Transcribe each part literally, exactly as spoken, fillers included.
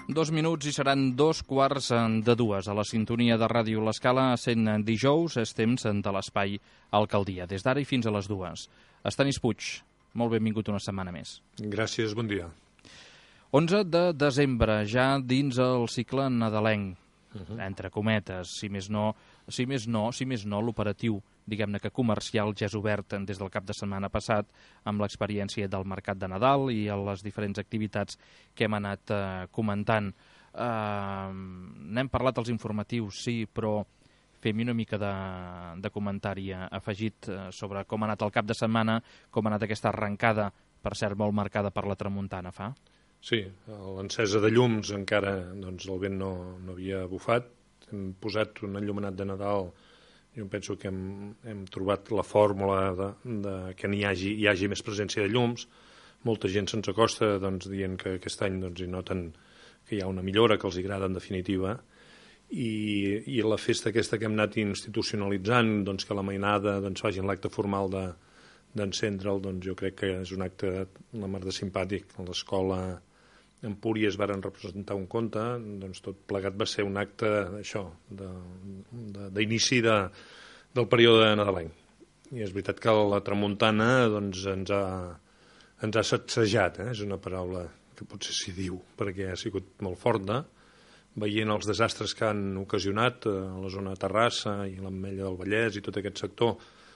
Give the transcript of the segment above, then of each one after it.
Dos minuts i seran dos quarts de dues. A la sintonia de Ràdio L'Escala, sent dijous, és temps de l'espai Alcaldia, des d'ara i fins a les dues. Estanis Puig, molt benvingut una setmana més. Gràcies, bon dia. onze de desembre, ja dins el cicle nadalenc, Uh-huh. entre cometes, si més no, si més no, si més no, l'operatiu, diguem-ne que comercial, ja és obert des del cap de setmana passat amb l'experiència del Mercat de Nadal i les diferents activitats que hem anat eh, comentant. Eh, n'hem parlat als informatius, sí, però fem una mica de, de comentari afegit eh, sobre com ha anat el cap de setmana, com ha anat aquesta arrencada, per cert, molt marcada per la tramuntana, fa? Sí, l'encesa de llums encara doncs, el vent no, no havia bufat. Hem posat un enllumenat de Nadal. Jo penso que hem, hem trobat la fórmula de, de que n'hi hagi, hi hagi més presència de llums. Molta gent se'ns acosta doncs, dient que aquest any doncs, hi noten que hi ha una millora, que els agrada en definitiva. I, i la festa aquesta que hem anat institucionalitzant, doncs, que la mainada doncs, faci l'acte formal de d'encendre'l, doncs jo crec que és un acte la mar de simpàtic. A l'escola Empúries varen representar un conte, doncs tot plegat va ser un acte això, d'inici de, de, del període nadalenc. I és veritat que la tramuntana doncs, ens ha, ens ha sacsejat, eh? És una paraula que potser s'hi diu, perquè ha sigut molt forta, veient els desastres que han ocasionat a la zona de Terrassa i l'Ametlla del Vallès i tot aquest sector.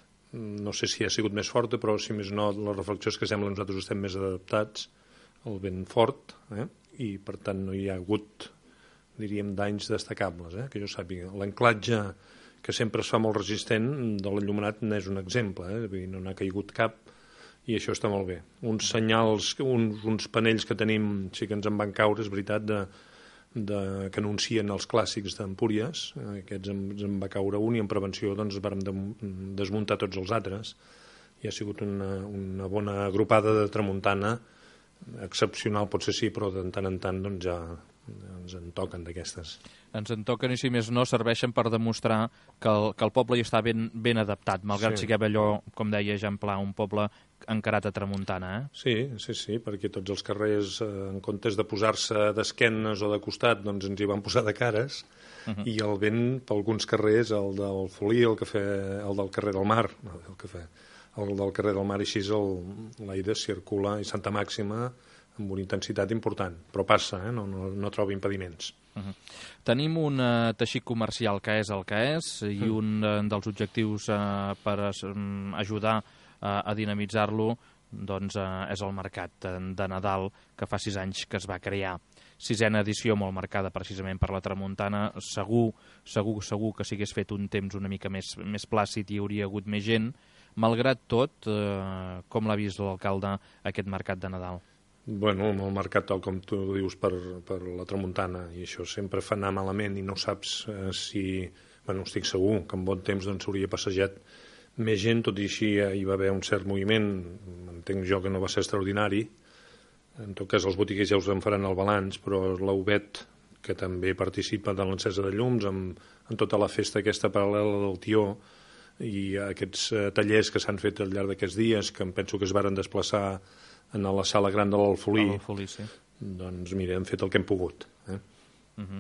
No sé si ha sigut més forta, però si més no, la reflexió és que sembla que nosaltres estem més adaptats al vent fort, eh? I per tant no hi ha hagut, diríem, danys destacables, eh? Que jo sàpiga. L'anclatge, que sempre es fa molt resistent, de l'enllumenat n'és un exemple, eh? Vull dir, no n'ha caigut cap i això està molt bé. Uns senyals, uns, uns panells que tenim, sí que ens en van caure, és veritat, de, de, que anuncien els clàssics d'Empúries. Aquests ens en va caure un i en prevenció doncs vàrem de, desmuntar tots els altres. I ha sigut una, una bona agrupada de tramuntana, excepcional potser sí, però de tant en tant doncs ja ens en toquen d'aquestes. Ens en toquen i si més no serveixen per demostrar que el, que el poble hi està ben, ben adaptat, malgrat sí. Siguem allò, com deia Jean Pla, un poble encarat a tramuntana, eh? Sí, sí, sí, perquè tots els carrers, eh, en comptes de posar-se d'esquenes o de costat, doncs ens hi van posar de cares, uh-huh. I el vent, per alguns carrers, el del Folí, el, cafè, el del carrer del Mar, no, el cafè, el del carrer del Mar, així l'aire circula i Santa Màxima amb una intensitat important, però passa, eh? no, no, no troba impediments. Uh-huh. Tenim un uh, teixit comercial que és el que és i uh-huh. un uh, dels objectius uh, per uh, ajudar uh, a dinamitzar-lo doncs, uh, és el mercat de Nadal que fa sis anys que es va crear. Sisena edició molt marcada precisament per la tramuntana. Segur, segur, segur que si hagués fet un temps una mica més, més plàcid hi hauria hagut més gent. Malgrat tot, eh, com l'ha vist l'alcalde aquest mercat de Nadal? Bueno, el mercat, tal com tu dius, per, per la tramuntana, i això sempre fa anar malament i no saps eh, si... Bueno, estic segur que en bon temps doncs, s'hauria passejat més gent, tot i així eh, hi va haver un cert moviment, entenc jo que no va ser extraordinari. En tot cas, els botiguers ja us en faran el balanç, però l'U B E T, que també participa de l'encesa de llums, amb, en tota la festa aquesta paral·lela del Tió, i aquests uh, tallers que s'han fet al llarg d'aquests dies, que em penso que es varen desplaçar en la sala gran de l'Alfolí, sí. Doncs mira, hem fet el que hem pogut. Eh? Uh-huh.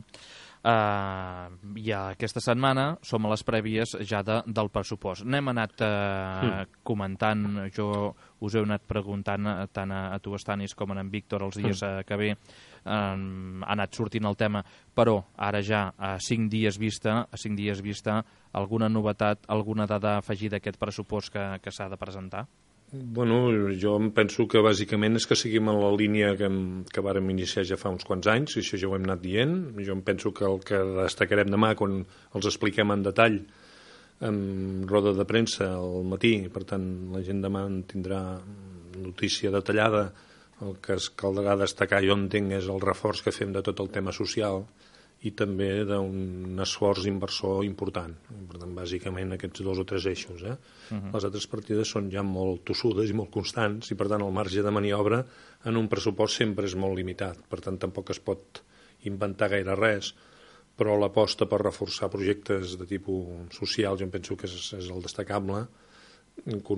Uh, I aquesta setmana som a les prèvies ja de, del pressupost. N'hem anat uh, mm. comentant, jo us he anat preguntant tant a, a tu, Estanis, com a en Víctor els dies mm. uh, que ve, uh, ha anat sortint el tema, però ara ja a cinc dies vista, a cinc dies vista, alguna novetat, alguna dada afegida a aquest pressupost que, que s'ha de presentar? Bueno, jo em penso que bàsicament és que seguim en la línia que, hem, que vàrem iniciar ja fa uns quants anys, i això ja ho hem anat dient. Jo em penso que el que destacarem demà, quan els expliquem en detall, en roda de premsa al matí, per tant la gent demà en tindrà notícia detallada. El que es caldrà destacar, jo entenc, és el reforç que fem de tot el tema social i també d'un esforç inversor important. Per tant, bàsicament aquests dos o tres eixos. Eh? Uh-huh. Les altres partides són ja molt tossudes i molt constants i, per tant, el marge de maniobra en un pressupost sempre és molt limitat. Per tant, tampoc es pot inventar gaire res, però l'aposta per reforçar projectes de tipus social jo em penso que és, és el destacable.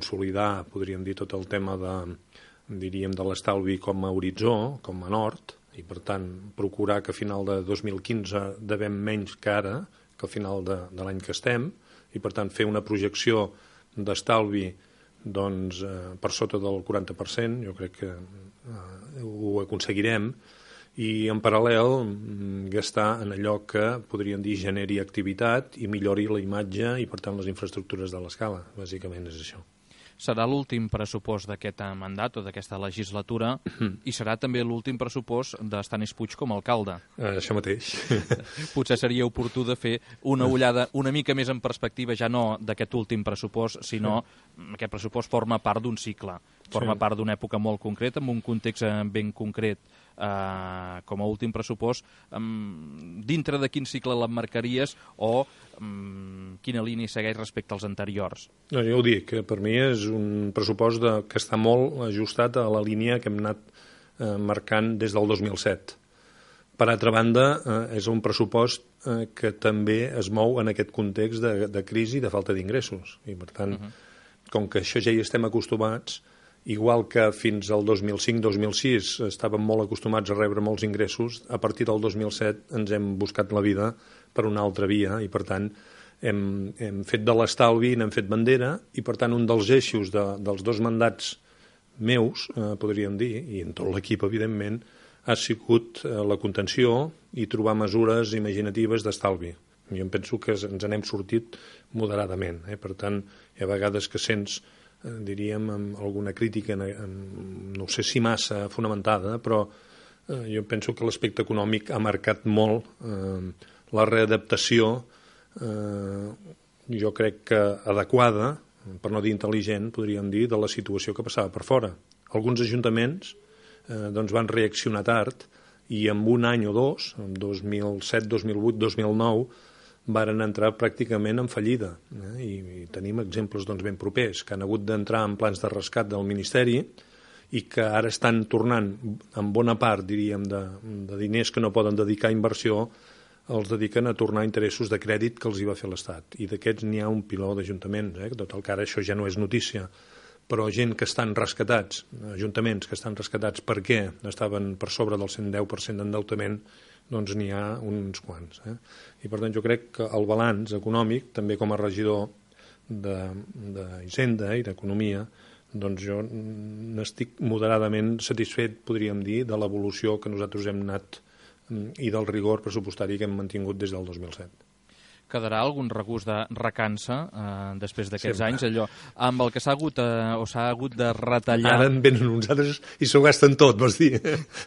Consolidar, podríem dir, tot el tema de, diríem, de l'estalvi com a horitzó, com a nord, i per tant procurar que a final de dos mil quinze devem menys que ara, que al final de, de l'any que estem, i per tant fer una projecció d'estalvi doncs, eh, per sota del quaranta per cent, jo crec que eh, ho aconseguirem, i en paral·lel gastar en allò que podríem dir generi activitat i millori la imatge i per tant les infraestructures de l'escala. Bàsicament és això. Serà l'últim pressupost d'aquest mandat o d'aquesta legislatura i serà també l'últim pressupost d'Estanis Puig com a alcalde. Eh, això mateix. Potser seria oportú de fer una ullada una mica més en perspectiva, ja no d'aquest últim pressupost, sinó aquest pressupost forma part d'un cicle, forma sí. part d'una època molt concreta, amb un context ben concret. Uh, com a últim pressupost, um, dintre de quin cicle l'emmarcaries o um, quina línia segueix respecte als anteriors? No, jo ho dic, que per mi és un pressupost de, que està molt ajustat a la línia que hem anat eh, marcant des del dos mil set. Per altra banda, eh, és un pressupost eh, que també es mou en aquest context de, de crisi i de falta d'ingressos. I per tant, uh-huh. com que això ja hi estem acostumats, igual que fins al dos mil cinc dos mil sis estàvem molt acostumats a rebre molts ingressos, a partir del dos mil set ens hem buscat la vida per una altra via i, per tant, hem, hem fet de l'estalvi, n'hem fet bandera i, per tant, un dels eixos de, dels dos mandats meus, eh, podríem dir, i en tot l'equip, evidentment, ha sigut eh, la contenció i trobar mesures imaginatives d'estalvi. Jo em penso que ens n'hem sortit moderadament. Eh? Per tant, hi ha vegades que sents diríem, amb alguna crítica, no sé si massa fonamentada, però eh, jo penso que l'aspecte econòmic ha marcat molt eh, la readaptació, eh, jo crec que adequada, per no dir intel·ligent, podríem dir, de la situació que passava per fora. Alguns ajuntaments eh, doncs van reaccionar tard i en un any o dos, en dos mil set, dos mil vuit, dos mil nou, varen entrar pràcticament en fallida. Eh? I, I tenim exemples doncs, ben propers, que han hagut d'entrar en plans de rescat del Ministeri i que ara estan tornant, en bona part, diríem, de, de diners que no poden dedicar a inversió, els dediquen a tornar interessos de crèdit que els hi va fer l'Estat. I d'aquests n'hi ha un piló d'ajuntaments, eh? Tot el que ara això ja no és notícia, però gent que estan rescatats, ajuntaments que estan rescatats perquè estaven per sobre del cent deu per cent d'endeutament, doncs n'hi ha uns quants. Eh? I per tant jo crec que el balanç econòmic, també com a regidor d'Hisenda i d'Economia, doncs jo n'estic moderadament satisfet, podríem dir, de l'evolució que nosaltres hem anat i del rigor pressupostari que hem mantingut des del dos mil set. Quedarà algun regust de recança eh, després d'aquests anys, allò amb el que s'ha hagut, eh, o s'ha hagut de retallar... Ara en venen uns altres i s'ho gasten tot, vols dir?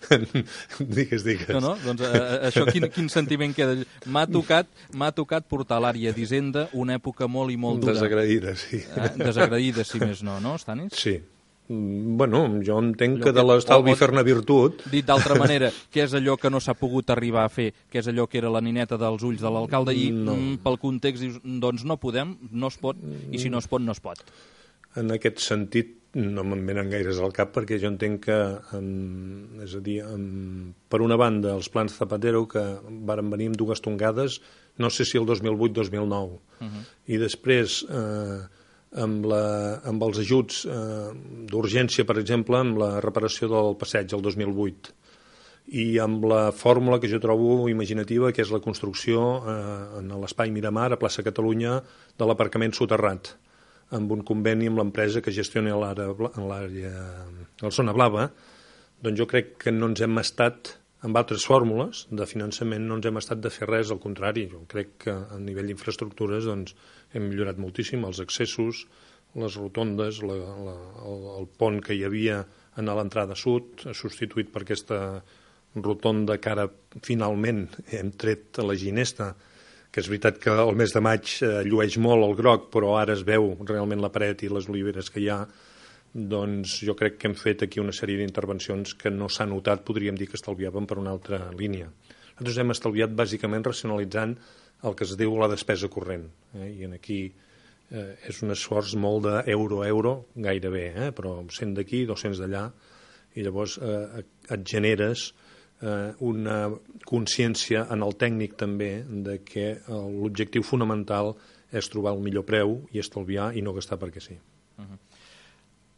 digues, digues. No, no, doncs eh, això quin, quin sentiment queda? M'ha tocat, m'ha tocat portar a l'àrea d'Hisenda una època molt i molt dura. Desagraïda, sí. Eh, desagraïda, si més no, no, Stanis? Sí. Bueno, jo entenc que de l'estalvi fer-ne virtut... Dit d'altra manera, què és allò que no s'ha pogut arribar a fer? Què és allò que era la nineta dels ulls de l'alcalde? I no. pel context dius, doncs no podem, no es pot, i si no es pot, no es pot. En aquest sentit no me'n venen gaires al cap perquè jo entenc que, en, és a dir, en, per una banda, els plans Zapatero que varen venir amb dues tongades, no sé si el dos mil vuit dos mil nou, uh-huh. i després... Eh, Amb, la, amb els ajuts eh, d'urgència, per exemple, amb la reparació del passeig el dos mil vuit i amb la fórmula que jo trobo imaginativa, que és la construcció eh, en l'espai Miramar, a plaça Catalunya, de l'aparcament soterrat, amb un conveni amb l'empresa que gestiona l'àrea, la zona blava. Doncs jo crec que no ens hem estat, amb altres fórmules de finançament, no ens hem estat de fer res, al contrari. Jo crec que a nivell d'infraestructures doncs, hem millorat moltíssim els accessos, les rotondes, la, la, el, el pont que hi havia a l'entrada sud, substituït per aquesta rotonda que ara finalment hem tret a la Ginesta, que és veritat que el mes de maig eh, llueix molt el groc, però ara es veu realment la paret i les oliveres que hi ha. Doncs jo crec que hem fet aquí una sèrie d'intervencions que no s'ha notat, podríem dir que estalviàvem per una altra línia. Nosaltres hem estalviat bàsicament racionalitzant el que es diu la despesa corrent, eh? I aquí eh, és un esforç molt d'euro a euro, gairebé, eh? Però cent d'aquí, dos-cents d'allà, i llavors eh, et generes eh, una consciència en el tècnic també de que l'objectiu fonamental és trobar el millor preu i estalviar i no gastar perquè sí. Uh-huh.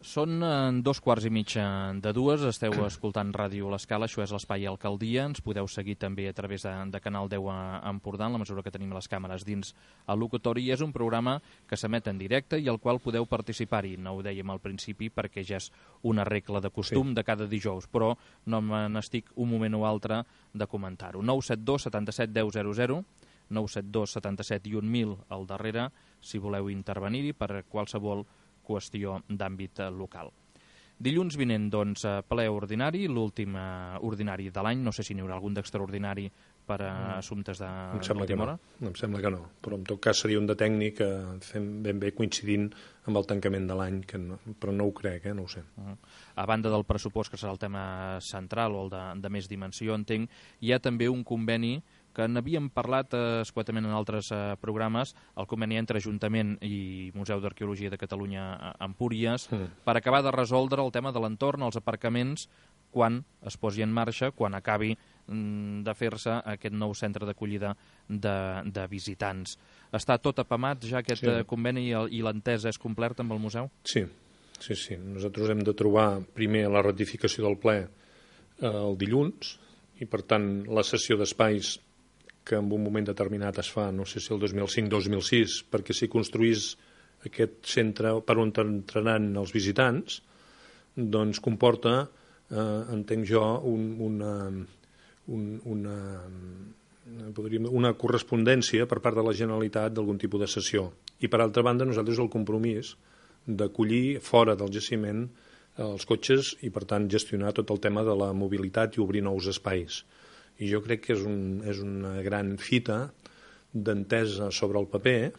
Són dos quarts i mitja de dues, esteu escoltant Ràdio L'Escala, això és l'Espai Alcaldia, ens podeu seguir també a través de, de Canal deu a Empordà, en la mesura que tenim les càmeres dins el locutori, i és un programa que s'emet en directe i al qual podeu participar-hi, no ho dèiem al principi perquè ja és una regla de costum sí. de cada dijous, però no me n'estic un moment o altre de comentar-ho. nou set dos setanta-set deu zero zero, nou set dos setanta-set i un mil al darrere, si voleu intervenir-hi per qualsevol qüestió d'àmbit local. Dilluns vinent, doncs, ple ordinari, l'últim uh, ordinari de l'any. No sé si n'hi haurà algun d'extraordinari per a assumptes d'última hora. No. Em sembla que no, però en tot cas seria un de tècnic que fem ben bé coincidint amb el tancament de l'any, que no, però no ho crec, eh? no ho sé. Uh -huh. A banda del pressupost, que serà el tema central o el de, de més dimensió, entenc, hi ha també un conveni que n'havíem parlat eh, escuetament en altres eh, programes, el conveni entre Ajuntament i Museu d'Arqueologia de Catalunya a Empúries, mm. per acabar de resoldre el tema de l'entorn, els aparcaments, quan es posi en marxa, quan acabi mm, de fer-se aquest nou centre d'acollida de, de visitants. Està tot apamat ja aquest sí. conveni i, i l'entesa és complerta amb el museu? Sí, sí, sí. Nosaltres hem de trobar primer la ratificació del ple eh, el dilluns i, per tant, la cessió d'espais que en un moment determinat es fa, no sé si el dos mil cinc dos mil sis, perquè s'hi construís aquest centre per on entraran els visitants, doncs comporta, eh, entenc jo, un, una, un, una, podríem, una correspondència per part de la Generalitat d'algun tipus de cessió. I, per altra banda, nosaltres el compromís d'acollir fora del jaciment els cotxes i, per tant, gestionar tot el tema de la mobilitat i obrir nous espais. I jo crec que és, un, és una gran fita d'entesa sobre el paper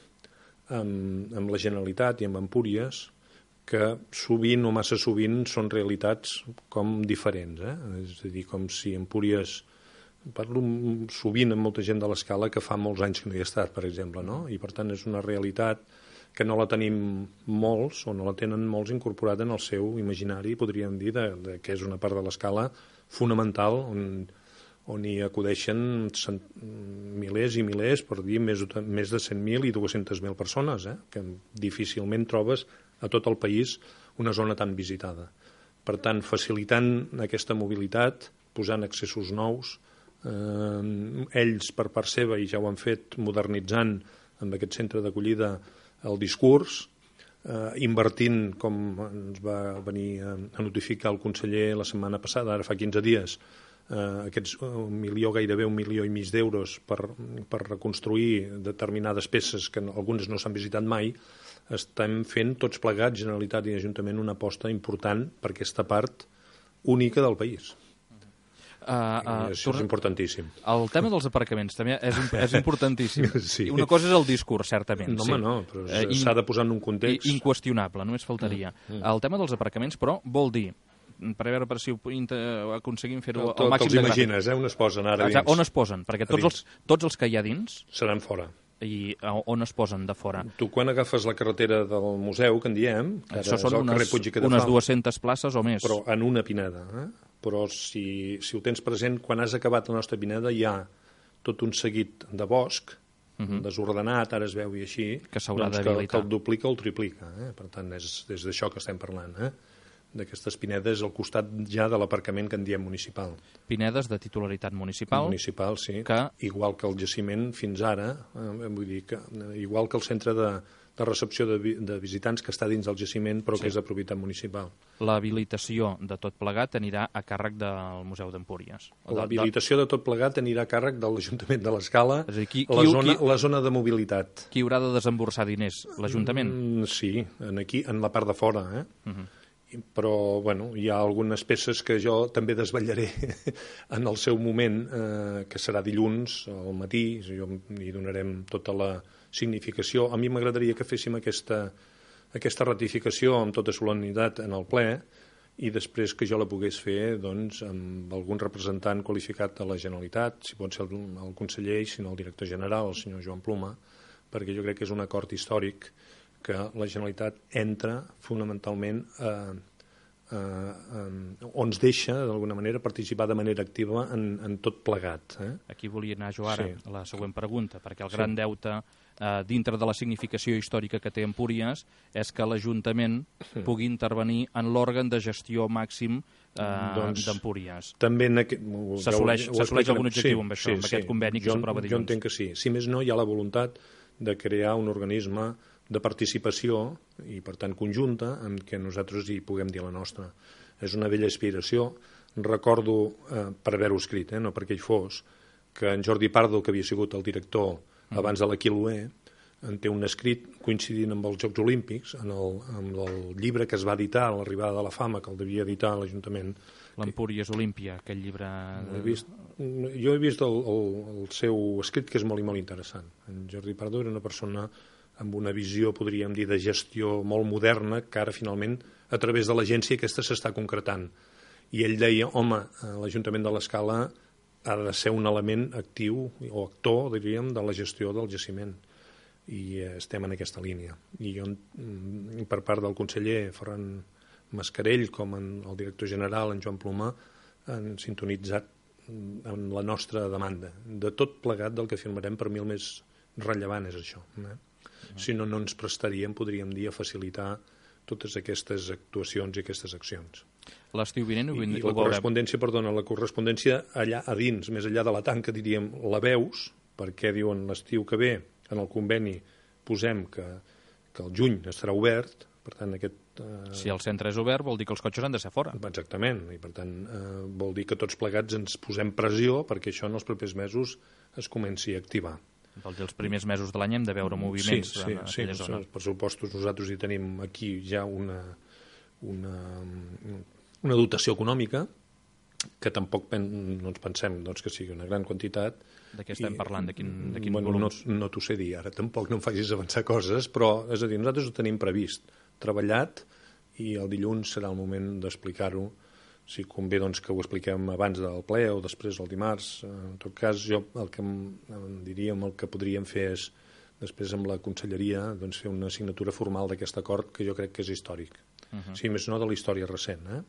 amb, amb la Generalitat i amb Empúries, que sovint o massa sovint són realitats com diferents. Eh? És a dir, com si Empúries... Parlo sovint amb molta gent de l'Escala que fa molts anys que no hi ha estat, per exemple, no? I per tant és una realitat que no la tenim molts o no la tenen molts incorporada en el seu imaginari, podríem dir, de, de que és una part de l'Escala fonamental on... on hi acudeixen cent, milers i milers, per dir més, més de cent mil i dues-centes mil persones, eh? Que difícilment trobes a tot el país una zona tan visitada. Per tant, facilitant aquesta mobilitat, posant accessos nous, eh, ells per part seva, i ja ho han fet, modernitzant amb aquest centre d'acollida el discurs, eh, invertint, com ens va venir a, a notificar el conseller la setmana passada, ara fa quinze dies, Uh, aquests un milió, gairebé un milió i mig d'euros per, per reconstruir determinades peces que no, algunes no s'han visitat mai, estem fent tots plegats, Generalitat i Ajuntament, una aposta important per aquesta part única del país. Uh, uh, això és importantíssim. El tema dels aparcaments també és, és importantíssim. Sí. Una cosa és el discurs, certament. No, sí. home, no, però uh, s'ha de posar en un context... Inqüestionable, només faltaria. Mm, mm. El tema dels aparcaments, però, vol dir per veure per si aconseguim fer-ho al màxim de gràfic. Te'ls imagines, eh, on es posen ara dins. On es posen? Perquè tots els, tots els que hi ha dins... Seran fora. I on es posen de fora? Tu quan agafes la carretera del museu, que en diem, que ara és el carrer Puig i Cadafalch, unes dues-centes places o més. Però en una pineda. Eh? Però si, si ho tens present, quan has acabat la nostra pineda hi ha tot un seguit de bosc, uh -huh. desordenat, ara es veu i així, que s'haurà doncs d'habilitar. Que, que el duplica o el triplica. Eh? Per tant, és des d'això que estem parlant, eh? d'aquestes pinedes al costat ja de l'aparcament que en diem municipal. Pinedes de titularitat municipal? Municipal, sí. Que... Igual que el jaciment fins ara, eh, vull dir que igual que el centre de, de recepció de, de visitants que està dins del jaciment però sí. que és de propietat municipal. L'habilitació de tot plegat anirà a càrrec del Museu d'Empúries? L'habilitació de tot plegat anirà a càrrec de l'Ajuntament de l'Escala, qui, qui, la, zona, qui... la zona de mobilitat. Qui haurà de desemborsar diners? L'Ajuntament? Mm, sí, en, aquí, en la part de fora, eh? Uh -huh. Però bueno, hi ha algunes peces que jo també desvetllaré en el seu moment, eh, que serà dilluns al matí, jo hi donarem tota la significació. A mi m'agradaria que féssim aquesta, aquesta ratificació amb tota solemnitat en el ple i després que jo la pogués fer doncs, amb algun representant qualificat de la Generalitat, si pot ser el, el conseller i si no el director general, el senyor Joan Pluma, perquè jo crec que és un acord històric que la Generalitat entra fonamentalment a, eh, on ens deixa, d'alguna manera, participar de manera activa en, en tot plegat. Eh? Aquí volia anar jo ara, Sí. a la següent pregunta, perquè el Sí. gran deute, eh, dintre de la significació històrica que té Empúries, és que l'Ajuntament pugui intervenir en l'òrgan de gestió màxim eh, Doncs, d'Empúries. També en aquest... S'assoleix- s'assoleix algun objectiu amb això, sí, amb aquest sí. conveni que jo, s'aprova Jo dilluns? entenc que sí. Si més no, hi ha la voluntat de crear un organisme de participació i, per tant, conjunta, en què nosaltres hi puguem dir la nostra. És una vella aspiració. Recordo, eh, per haver-ho escrit, eh, no perquè hi fos, que en Jordi Pardo, que havia sigut el director abans de l'Aquiloé, en té un escrit coincidint amb els Jocs Olímpics, en el, en el llibre que es va editar a l'Arribada de la Fama, que el devia editar l'Ajuntament. L'Empúries Olímpia, aquell llibre... He vist, jo he vist el, el, el seu escrit, que és molt i molt interessant. En Jordi Pardo era una persona amb una visió, podríem dir, de gestió molt moderna, que ara finalment, a través de l'agència, aquesta s'està concretant. I ell deia, home, l'Ajuntament de l'Escala ha de ser un element actiu o actor, diríem, de la gestió del jaciment. I estem en aquesta línia. I jo, per part del conseller Ferran Mascarell, com en el director general, en Joan Plomà, han sintonitzat en la nostra demanda. De tot plegat del que firmarem, per mi el més rellevant és això. Eh? Si no, no ens prestaríem, podríem dir, a facilitar totes aquestes actuacions i aquestes accions. L'estiu vinent ho, I, i ho la veurem. correspondència, perdona, la correspondència allà a dins, més enllà de la tanca, diríem, la veus, perquè diuen l'estiu que ve, en el conveni, posem que, que el juny estarà obert, per tant, aquest... Eh... Si el centre és obert, vol dir que els cotxes han de ser fora. Exactament, i per tant, eh, vol dir que tots plegats ens posem pressió perquè això en els propers mesos es comenci a activar. Vol dir, els primers mesos de l'any hem de veure moviments sí, sí, en aquella sí, zona. Sí, per supostos, nosaltres hi tenim aquí ja una, una, una dotació econòmica que tampoc pen, no ens pensem doncs, que sigui una gran quantitat. De què estem I, parlant? De quin, de quin bueno, volum? No, no t'ho sé dir ara, tampoc no em facis avançar coses, però és a dir, nosaltres ho tenim previst, treballat, i el dilluns serà el moment d'explicar-ho. Si convé doncs, que ho expliquem abans del ple o després el dimarts. En tot cas, jo el que em, em diríem, el que podríem fer és, després amb la conselleria, doncs, fer una signatura formal d'aquest acord que jo crec que és històric. Uh -huh. Si més no, de la història recent, eh?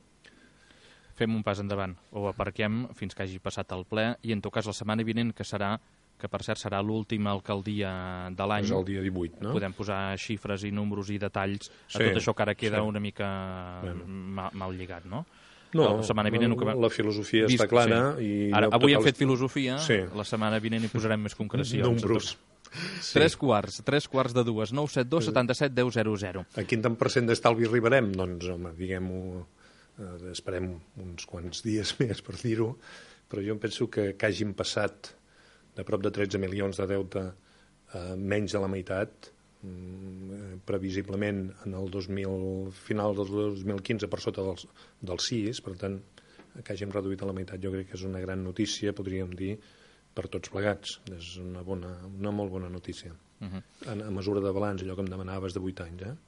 Fem un pas endavant, o aparquem fins que hagi passat el ple, i en tot cas la setmana vinent, que serà, que per cert serà l'última alcaldia de l'any. És el dia divuit, no? Podem posar xifres i números i detalls a sí, tot això que ara queda sí. una mica bueno. mal, mal lligat, no? No, la setmana vinent la, la filosofia vist, està clara. Sí. I ara, no, avui hem els... fet filosofia, sí. La setmana vinent hi posarem més concrecions. Números. Sí. Tres quarts, tres quarts de dues, nou set dos setanta-set deu zero zero. A quin tant per cent d'estalvi arribarem? Doncs, home, diguem-ho, eh, esperem uns quants dies més per dir-ho, però jo em penso que, que hàgim passat de prop de tretze milions de deute eh, menys de la meitat, mm, previsiblement en el dos mil, final del dos mil quinze per sota dels, dels sis, per tant, que hàgim reduït a la meitat jo crec que és una gran notícia, podríem dir, per tots plegats. És una, bona, una molt bona notícia. Uh -huh. a, a mesura de balanç, allò que em demanaves de vuit anys, eh?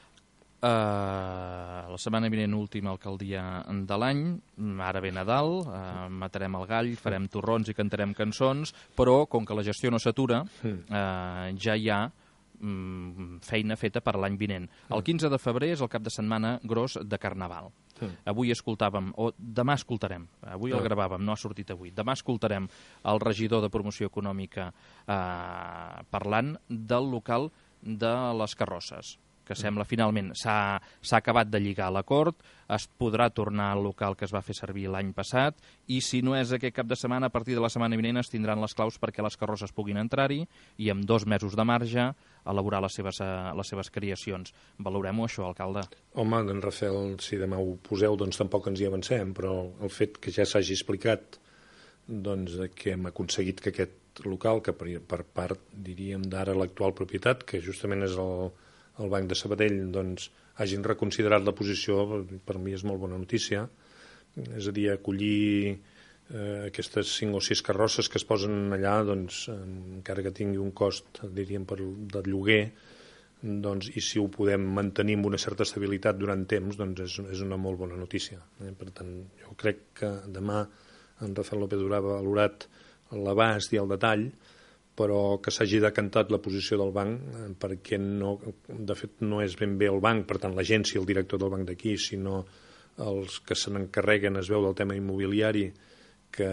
Uh, la setmana vinent última alcaldia de l'any, ara ve Nadal, uh, matarem el gall, farem torrons i cantarem cançons, però com que la gestió no s'atura, uh, ja hi ha um, feina feta per l'any vinent. El quinze de febrer és el cap de setmana gros de Carnaval. Avui escoltàvem, o demà escoltarem, avui el gravàvem, no ha sortit avui, demà escoltarem el regidor de promoció econòmica eh, parlant del local de les Carrosses, que sembla finalment s'ha acabat de lligar l'acord, es podrà tornar al local que es va fer servir l'any passat, i si no és aquest cap de setmana, a partir de la setmana vinent es tindran les claus perquè les Carrosses puguin entrar-hi i amb dos mesos de marge elaborar les seves, les seves creacions. Valorem-ho, això, alcalde? Home, doncs, Rafael, si demà ho poseu, doncs tampoc ens hi avancem, però el fet que ja s'hagi explicat doncs, que hem aconseguit que aquest local, que per, per part, diríem, d'ara l'actual propietat, que justament és el, el Banc de Sabadell, doncs, hagin reconsiderat la posició, per mi és molt bona notícia. És a dir, acollir eh, aquestes cinc o sis carrosses que es posen allà, doncs, encara que tingui un cost, diríem, per, de lloguer, doncs, i si ho podem mantenir amb una certa estabilitat durant temps, doncs és, és una molt bona notícia. Eh? Per tant, jo crec que demà en Rafael López Durà ha valorat l'abast i el detall, però que s'hagi decantat la posició del banc, eh, perquè no, de fet no és ben bé el banc, per tant l'agència, el director del banc d'aquí, sinó els que se n'encarreguen, es veu, del tema immobiliari, que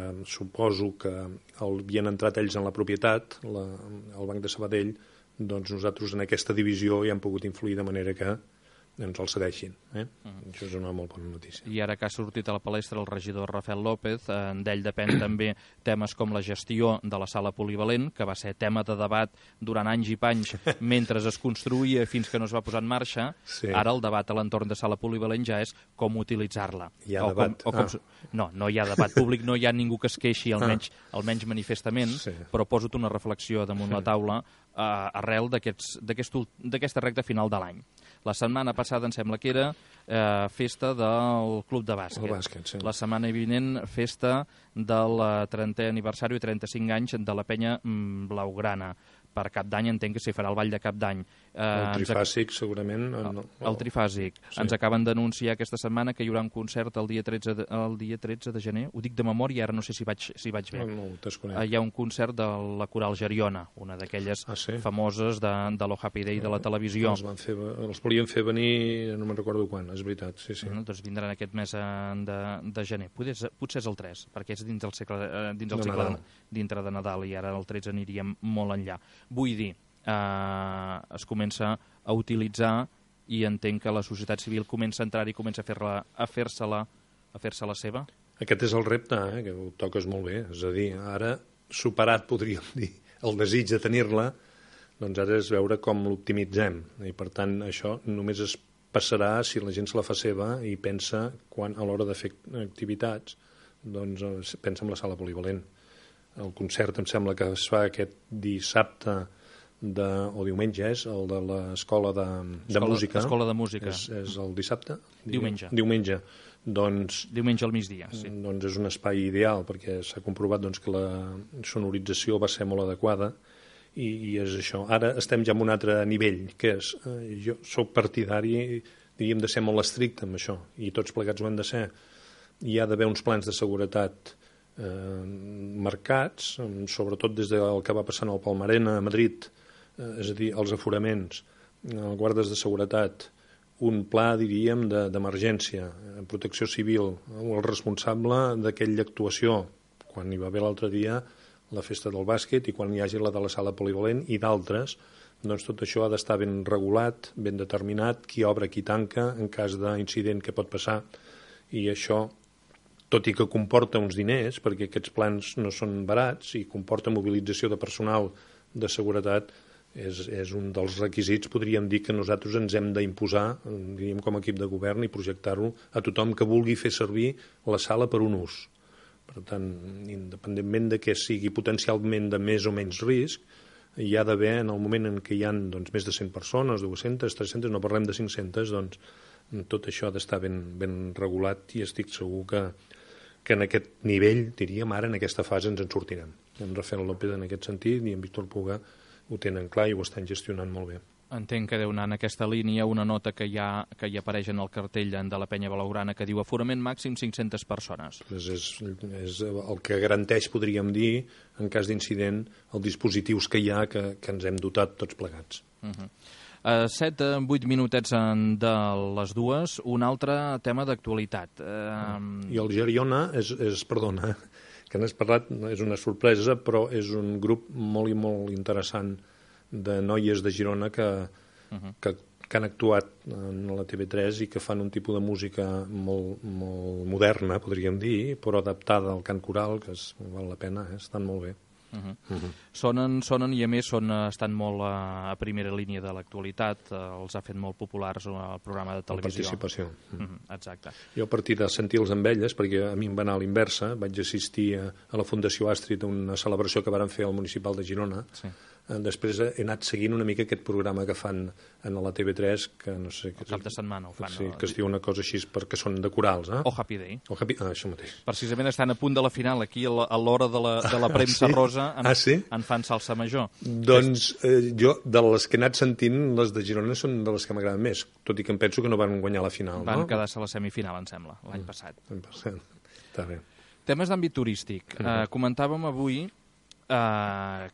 suposo que havien entrat ells en la propietat, la, el Banc de Sabadell, doncs nosaltres en aquesta divisió hi hem pogut influir de manera que ens el cedeixin. Eh? Mm. Això és una molt bona notícia. I ara que ha sortit a la palestra el regidor Rafael López, eh, d'ell depèn també temes com la gestió de la sala polivalent, que va ser tema de debat durant anys i panys mentre es construïa fins que no es va posar en marxa. Sí. Ara el debat a l'entorn de sala polivalent ja és com utilitzar-la. Hi ha o debat. Com, o com... ah. No, no hi ha debat públic, no hi ha ningú que es queixi, almenys, ah. almenys manifestament, sí. Però poso-te una reflexió damunt sí. la taula eh, arrel d'aquesta recta final de l'any. La setmana passada em sembla que era eh, festa del Club de Bàsquet. El bàsquet, sí. La setmana vinent festa del trentè aniversari i trenta-cinc anys de la penya blaugrana. Per Cap d'Any entenc que s'hi farà el ball de Cap d'Any. Eh, el trifàsic, ens... segurament. El, el trifàsic. Sí. Ens acaben d'anunciar aquesta setmana que hi haurà un concert el dia tretze de, el dia tretze de gener. Ho dic de memòria, ara no sé si vaig, si vaig bé. No, no, eh, hi ha un concert de la Coral Geriona, una d'aquelles ah, sí? famoses de, de l'O Happy Day de la televisió. Els, van fer, els volien fer venir, no me'n recordo quan, és veritat. Sí, sí. No, doncs vindran aquest mes de, de gener. Potser, potser és el tres, perquè és dins del segle, eh, dins del de segle de, dintre de Nadal, i ara el tretze aniríem molt enllà. Vull dir, eh, es comença a utilitzar i entenc que la societat civil comença a entrar i comença a fer-la a fer-se-la a fer-se la seva. Aquest és el repte, eh, que ho toques molt bé. És a dir, ara, superat, podríem dir, el desig de tenir-la, doncs ara és veure com l'optimitzem. I, per tant, això només es passarà si la gent se la fa seva i pensa, quan a l'hora de fer activitats, doncs pensa en la sala polivalent. El concert em sembla que es fa aquest dissabte de, o diumenge és, el de l'escola de, de música. Escola de música. És, és el dissabte? Diumenge. Diumenge. Doncs, diumenge al migdia, sí. Doncs és un espai ideal, perquè s'ha comprovat doncs, que la sonorització va ser molt adequada i, i és això. Ara estem ja en un altre nivell, que és, eh, jo soc partidari, diríem, de ser molt estricte amb això, i tots plegats ho hem de ser. Hi ha d'haver uns plans de seguretat Eh, marcats, sobretot des del que va passant al Palmarena a Madrid, eh, és a dir, els aforaments, eh, guardes de seguretat, un pla, diríem, d'emergència, de, protecció civil, el responsable d'aquella actuació, quan hi va haver l'altre dia la festa del bàsquet i quan hi hagi la de la sala polivalent i d'altres, doncs tot això ha d'estar ben regulat, ben determinat, qui obre, qui tanca, en cas d'incident que pot passar, i això, tot i que comporta uns diners, perquè aquests plans no són barats i comporta mobilització de personal de seguretat, és, és un dels requisits, podríem dir, que nosaltres ens hem d'imposar, diríem, com a equip de govern, i projectar-ho a tothom que vulgui fer servir la sala per un ús. Per tant, independentment de que sigui potencialment de més o menys risc, hi ha d'haver, en el moment en què hi ha doncs, més de cent persones, dues-centes, tres-centes, no parlem de cinc-centes, doncs tot això ha d'estar ben, ben regulat i estic segur que, que en aquest nivell, diríem, ara en aquesta fase ens en sortirem. En Rafael López en aquest sentit i en Víctor Puga ho tenen clar i ho estan gestionant molt bé. Entenc que deu anar en aquesta línia una nota que hi, ha, que hi apareix en el cartell de la penya blaugrana que diu aforament màxim cinc-centes persones. Pues és, és el que garanteix, podríem dir, en cas d'incident, els dispositius que hi ha que, que ens hem dotat tots plegats. Uh-huh. Uh, set, vuit minutets de les dues, un altre tema d'actualitat. Uh... I el Geriona és, és, perdona, que n'has parlat, és una sorpresa, però és un grup molt i molt interessant de noies de Girona que, uh-huh. que, que han actuat en la T V tres i que fan un tipus de música molt, molt moderna, podríem dir, però adaptada al cant coral, que es, val la pena, eh? Estan molt bé. Uh-huh. Uh-huh. Sonen, sonen i a més són, estan molt a, a primera línia de l'actualitat, eh, els ha fet molt populars al programa de televisió. La participació. Uh-huh. Exacte. Jo a partir de sentir-los amb elles, perquè a mi em va anar a l'inversa, vaig assistir a, a la Fundació Astrid a una celebració que varen fer al Municipal de Girona. Sí. Després he anat seguint una mica aquest programa que fan en la T V tres, que no sé... El cap de setmana ho fan. Sí, que es diu una cosa així perquè són de corals, eh? O Happy Day. O Happy... Ah, això mateix. Precisament estan a punt de la final, aquí a l'hora de la, de la premsa ah, sí? rosa, en, ah, sí? en fan salsa major. Doncs eh, jo, de les que he anat sentint, les de Girona són de les que m'agraden més, tot i que em penso que no van guanyar la final, van no? Van quedar-se a la semifinal, em sembla, l'any mm. passat. L'any passat, està bé. Temes d'àmbit turístic. Mm-hmm. Eh, comentàvem avui... Eh,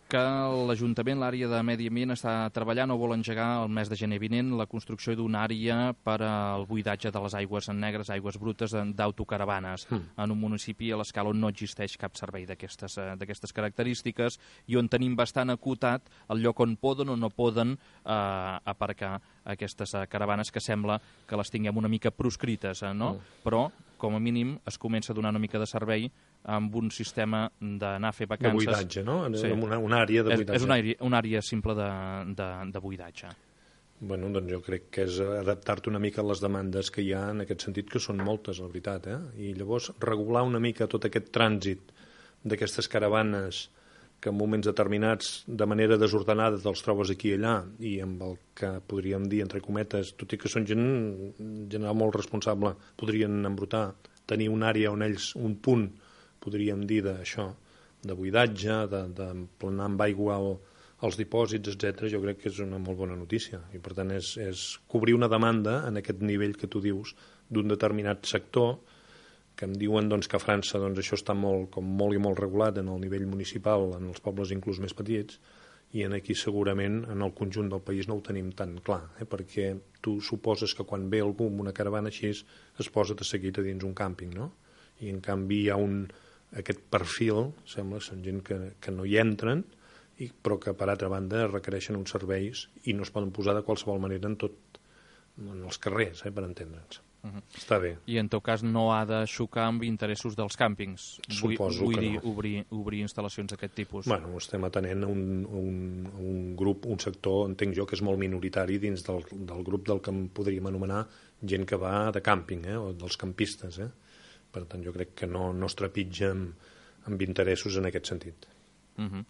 que l'Ajuntament, l'àrea de Medi Ambient, està treballant o vol engegar el mes de gener vinent la construcció d'una àrea per al buidatge de les aigües negres, aigües brutes d'autocaravanes, mm. en un municipi a l'escala on no existeix cap servei d'aquestes d'aquestes característiques i on tenim bastant acotat el lloc on poden o no poden eh, aparcar aquestes caravanes, que sembla que les tinguem una mica proscrites, eh, no? Mm. Però, com a mínim, es comença a donar una mica de servei amb un sistema d'anar a fer vacances. De buidatge, no? Sí. Una, una àrea de buidatge. És, és una, àrea, una àrea simple de, de, de buidatge. Bueno, doncs jo crec que és adaptar-te una mica a les demandes que hi ha en aquest sentit, que són moltes, la veritat, eh? I llavors regular una mica tot aquest trànsit d'aquestes caravanes que en moments determinats, de manera desordenada, te'ls trobes aquí i allà, i amb el que podríem dir, entre cometes, tot i que són gent en general molt responsable, podrien embrutar, tenir una àrea on ells, un punt, podríem dir d'això, de buidatge, de, de planar amb aigua o els dipòsits, etcètera. Jo crec que és una molt bona notícia. I, per tant, és, és cobrir una demanda en aquest nivell que tu dius d'un determinat sector, que em diuen doncs, que a França doncs, això està molt, com molt i molt regulat en el nivell municipal, en els pobles inclús més petits, i en aquí segurament en el conjunt del país no ho tenim tan clar, eh? Perquè tu suposes que quan ve algú amb una caravana així es posa de seguit a dins un càmping, no? I en canvi hi ha un, aquest perfil, sembla, són gent que, que no hi entren, i, però que per altra banda requereixen uns serveis i no es poden posar de qualsevol manera en tot, en els carrers, eh? Per entendre'ns. Uh-huh. Està bé. I en teu cas no ha de xocar amb interessos dels càmpings? Suposo vull, vull que dir, no. Obrir, obrir instal·lacions d'aquest tipus? Bueno, estem atenent a un, un, un grup, un sector, entenc jo, que és molt minoritari dins del, del grup del que podríem anomenar gent que va de càmping, eh? O dels campistes, eh? Per tant, jo crec que no, no es trepitja amb, amb interessos en aquest sentit. Uh-huh.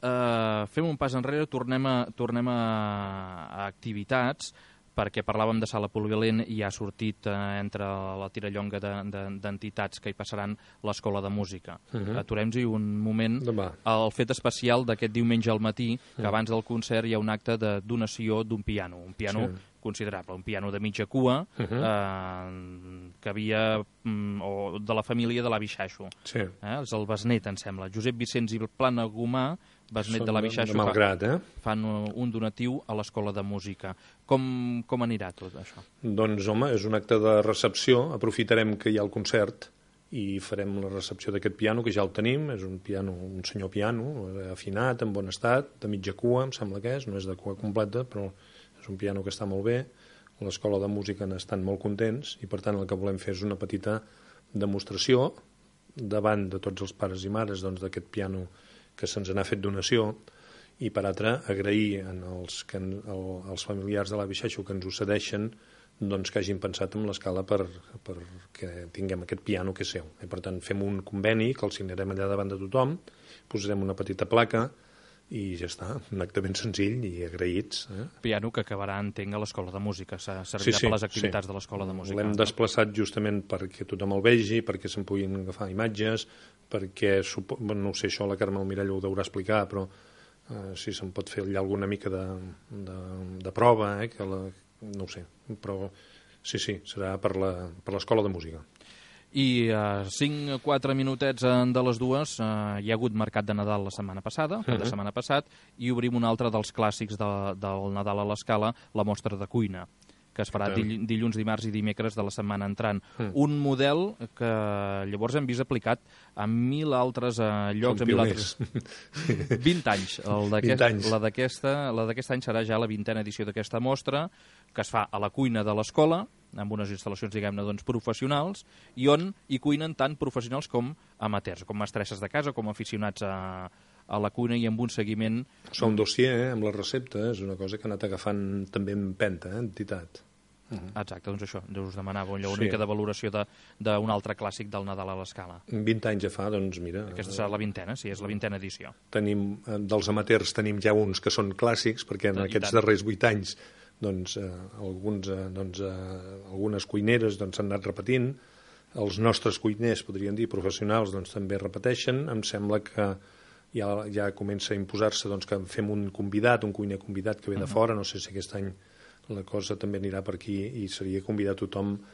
uh, fem un pas enrere, tornem a, tornem a, a activitats, perquè parlàvem de sala polivalent i ha sortit eh, entre la tirallonga d'entitats de, de, que hi passaran l'Escola de Música. Uh-huh. Aturem-hi un moment. Demà. El fet especial d'aquest diumenge al matí, que uh-huh. abans del concert hi ha un acte de donació d'un piano, un piano sí. considerable, un piano de mitja cua, uh-huh. eh, que havia, mm, o de la família de l'avi Xaixo. Sí. Eh? És el besnet, em sembla. Josep Vicenç i Plana Gomà, besnet de l'avi Xaixo, Malgrat, eh? fan un donatiu a l'Escola de Música. Com, com anirà tot això? Doncs, home, és un acte de recepció. Aprofitarem que hi ha el concert i farem la recepció d'aquest piano, que ja el tenim. És un piano, un senyor piano, afinat, en bon estat, de mitja cua, em sembla que és. No és de cua completa, però és un piano que està molt bé. L'Escola de Música n'estan molt contents i, per tant, el que volem fer és una petita demostració davant de tots els pares i mares doncs, d'aquest piano que se'ns n'ha fet donació, i per altra agrair en els, que, el, els familiars de l'avi Xaixo que ens ho cedeixen, doncs, que hagin pensat en l'escala per, per que tinguem aquest piano que és seu. I, per tant, fem un conveni que el signarem allà davant de tothom, posarem una petita placa i ja està, un acte ben senzill i agraïts. Eh? Piano que acabarà, entenc, a l'Escola de Música, servirà sí, sí, per les activitats sí. de l'Escola de Música. L'hem desplaçat justament perquè tothom el vegi, perquè se'n puguin agafar imatges, perquè, no ho sé, això la Carme Almirall ho deurà explicar, però eh, si se'n pot fer allà alguna mica de, de, de prova, eh, que la, no ho sé, però sí, sí, serà per l'Escola de Música. I uh, cinc o quatre minutets de les dues uh, hi ha hagut mercat de Nadal la setmana passada, uh-huh. la setmana passat, i obrim un altre dels clàssics de, del Nadal a l'Escala, la mostra de cuina, que es farà dill dilluns, dimarts i dimecres de la setmana entrant. Uh-huh. Un model que llavors hem vist aplicat a mil altres uh, llocs, a mil altres... vint anys. La d'aquest any serà ja la vintena edició d'aquesta mostra, que es fa a la cuina de l'escola, amb unes instal·lacions, diguem-ne, doncs, professionals, i on hi cuinen tant professionals com amateurs, com mestresses de casa, com aficionats a, a la cuina i amb un seguiment... Això un dossier, eh, amb les receptes, és una cosa que ha anat agafant també en penta, eh, entitat. Uh-huh. Exacte, doncs això, us demanava una sí. mica de valoració d'un altre clàssic del Nadal a l'Escala. vint anys ja fa, doncs mira... Aquesta serà la vintena, sí, és la vintena edició. Tenim, dels amateurs tenim ja uns que són clàssics, perquè en I aquests tant. darrers vuit anys doncs, eh, alguns, eh, doncs, eh, algunes cuineres doncs, s'han anat repetint, els nostres cuiners, podríem dir, professionals, doncs, també repeteixen. Em sembla que ja, ja comença a imposar-se doncs, que fem un convidat, un cuiner convidat que ve de uh-huh. fora, no sé si aquest any la cosa també anirà per aquí i seria convidar tothom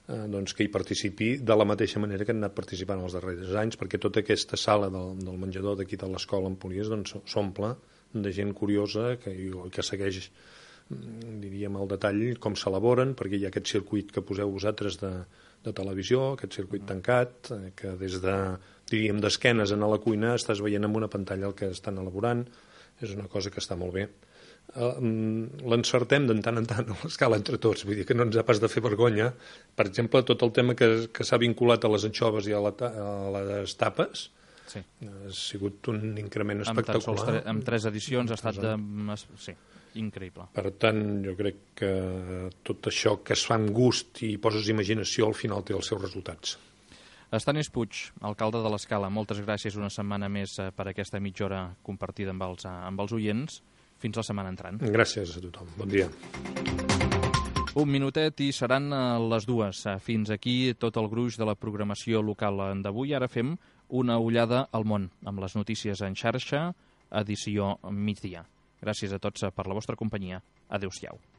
eh, doncs que hi participi de la mateixa manera que han anat participant els darrers anys, perquè tota aquesta sala del, del menjador d'aquí de l'escola en Polies doncs, s'omple de gent curiosa que, que segueix, diríem, al detall com s'elaboren, perquè hi ha aquest circuit que poseu vosaltres de, de televisió, aquest circuit tancat, que des de, diríem, d'esquenes a la cuina estàs veient amb una pantalla el que estan elaborant. És una cosa que està molt bé. L'encertem de tant en tant a l'escala entre tots, vull dir que no ens ha pas de fer vergonya. Per exemple, tot el tema que, que s'ha vinculat a les anxoves i a, la, a les tapes, sí, ha sigut un increment espectacular. Amb, amb tres edicions ha estat de... sí, increïble. Per tant, jo crec que tot això que es fa amb gust i poses imaginació al final té els seus resultats. Estanis Puig, alcalde de l'Escala, moltes gràcies una setmana més per aquesta mitja hora compartida amb els, amb els oients. Fins la setmana entrant. Gràcies a tothom. Bon dia. Un minutet i seran les dues. Fins aquí tot el gruix de la programació local d'avui. Ara fem una ullada al món amb les notícies en xarxa, edició migdia. Gràcies a tots per la vostra companyia. Adéu-siau.